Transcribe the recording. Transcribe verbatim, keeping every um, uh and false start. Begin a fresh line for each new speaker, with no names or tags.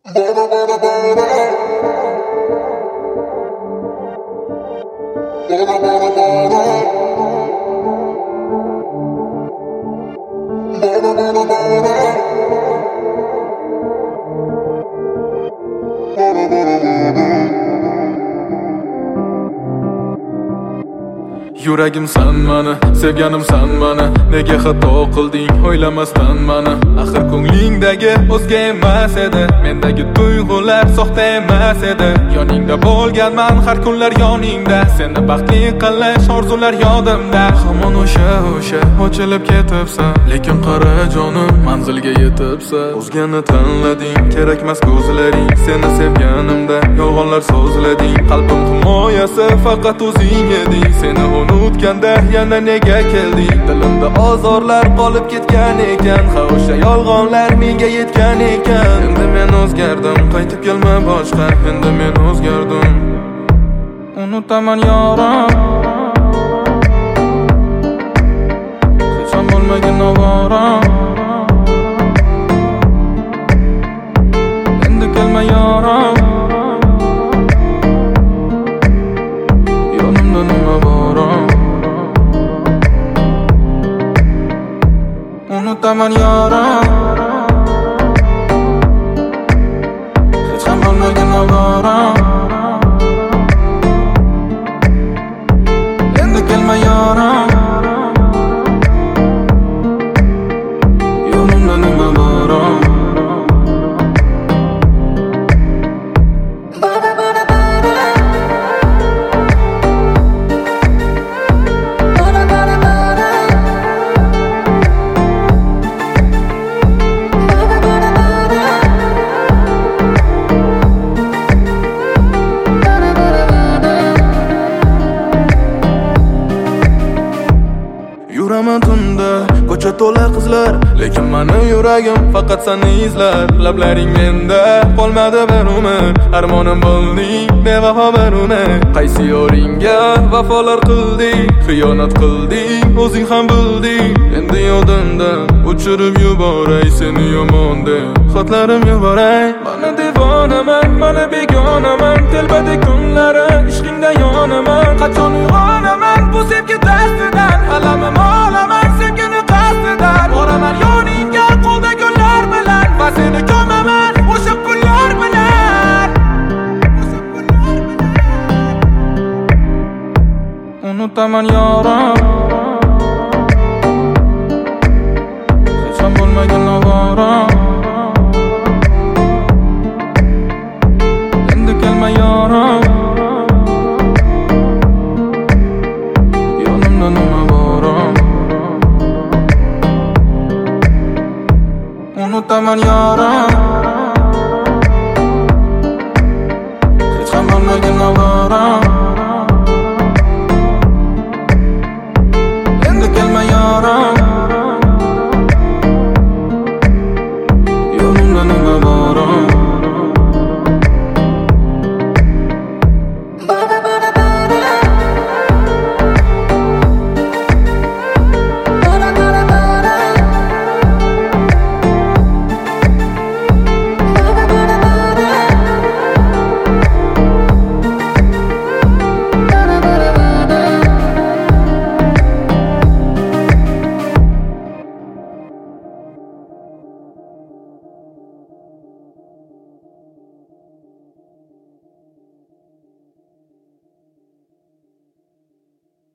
Yuragim san mani, sevganim san mani. Nega xato qilding o'ylamasdan mani? Axir ko'nglingdagi o'zga emas edi, mendagi tuyg'ular soxta emas edi. Yoningda bo'lganman har kunlar yoningda, seni baxtli qilish orzular yodimda. Hamon o'sha o'sha ochilib ketibsan, lekin qara jonim manzilga yetibsan. O'zgani tanlading, kerakmas ko'zlaring, seni sevganimda yolg'onlar so'zlading. Qalbim himoyasi faqat o'zing eding, seni unutganda yana nega kelding? Dilimda ozorlar qolib ketgan ekan, ha o'sha yolg'onlar menga yetgan ekan. Endi men o'zgardim, qaytib kelma boshqa. Endi men o'zgardim, unutaman yorim, hecham bo'lmagan ovoram. Endi kelma yorim, yonimda nima bor? Unutaman yorim, hecham bo'lmagan ovoram. Endi kelma yorim, yonimda nima bor? Yuraman tunda, ko'cha to'la qizlar, lekin meni yuragim faqat seni izlar. Lablaring menda qolmadi bir umr, armonim bo'lding, bevafo bir umr. Qaysi yoringga vafolar qilding, xiyonat qilding, o'zing ham bilding. Endi yodimdan o'chirib yuboray seni yomon deb xatlarim yuboray. Mana devonaman, mana begonaman, telbadi kunlari ishqingda yonaman. Qachon uyg'onaman bu sevgi dastidan, alamim olaman sevgini qasdidan. Boraman yoningga qo'lda gullar bilan, va seni ko'maman o'sha pullar bilan. Unutaman yorim,